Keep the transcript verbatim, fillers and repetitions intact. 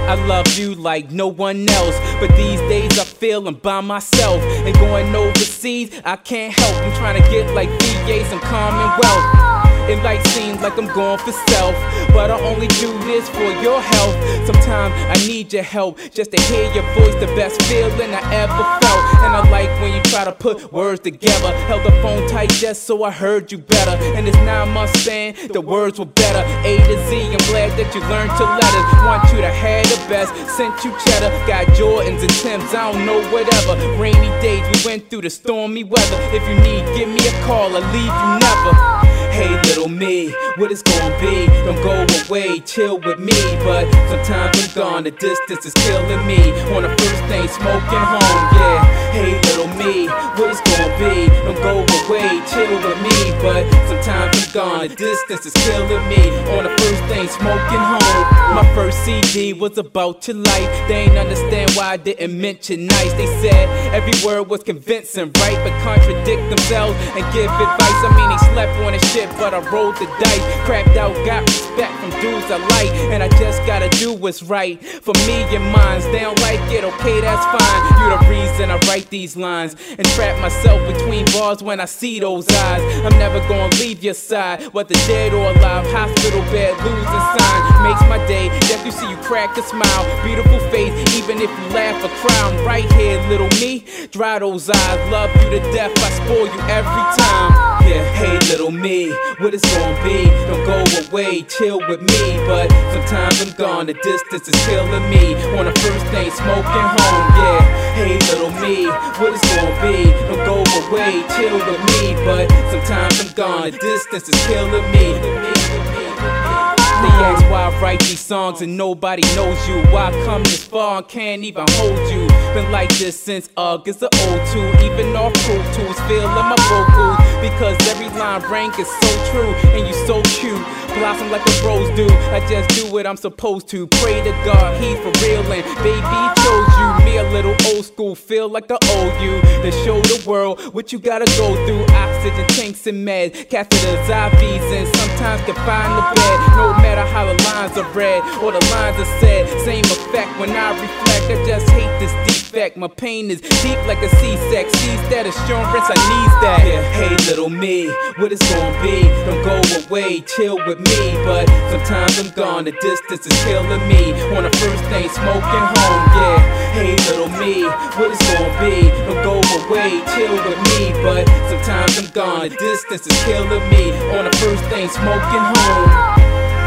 I love you like no one else, but these days I feel I'm by myself. And going overseas, I can't help. I'm trying to get like V A some Commonwealth. It like seems like I'm going for self, but I only do this for your health. Sometimes I need your help just to hear your voice, the best feeling I ever felt. And I like when you try to put words together. Held the phone tight just so I heard you better. And it's nine months saying the words were better. A to Z, I'm glad that you learned your letters. Want you to have the best, sent you cheddar. Got Jordans and Timbs, I don't know whatever. Rainy days, we went through the stormy weather. If you need, give me a call, I'll leave you never. Hey little me, what it's gonna be? Don't go away, chill with me. But sometimes I'm gone, the distance is killing me. On the first thing, smoking home, yeah. Hey little me, what it's gonna be? Don't go away, chill with me. But sometimes I'm gone, the distance is killing me. On the first thing, smoking home. My first C D was about your life. They ain't understand why I didn't mention nice. They said every word was convincing, right? But contradict themselves and give advice. I mean, they slept on the shit, but I rolled the dice. Crapped out, got respect from dudes I like, and I just gotta do what's right for me and mine. They don't like it, okay, that's fine. You the reason I write these lines and trap myself between bars when I see those eyes. I'm never gonna leave your side, whether dead or alive. Hospital bed, losing sign makes my day. Just to see you crack a smile, beautiful face, even if you laugh or cry. I'm right here, little me. Dry those eyes, love you to death. I spoil you every time. Yeah, hey little me, what it's gonna be? Don't go away, chill with me. But sometimes I'm gone, the distance is killing me. On the first thing, smoking home, yeah. Hey little me, what it's gonna be? Don't go away, chill with me. But sometimes I'm gone, the distance is killing me. They ask why I write these songs and nobody knows you. Why I come this far and can't even hold you. Been like this since August of oh two. Even off Pro Tools, feeling my vocals. Because every line rank is so true and you so cute. Blossom like a rose do. I just do what I'm supposed to. Pray to God, he's for real and baby chose you. Me a little old school, feel like I owe you. To show the world what you gotta go through. Oxygen tanks and meds, catheters, I Vs, and sometimes confined to bed. No matter how the lines are read or the lines are said, same effect when I reflect. I just hate this defect. My pain is deep like a C-sec. Seize that assurance, I need that. Yeah, hey little me, what it's gonna be? Don't go away, chill with me. But sometimes I'm gone, the distance is killing me. On the first thing, smoking home, yeah. Hey little me, what it's gonna be? Don't go away, chill with me. But sometimes I'm gone, the distance is killing me. On the first thing, smoking home.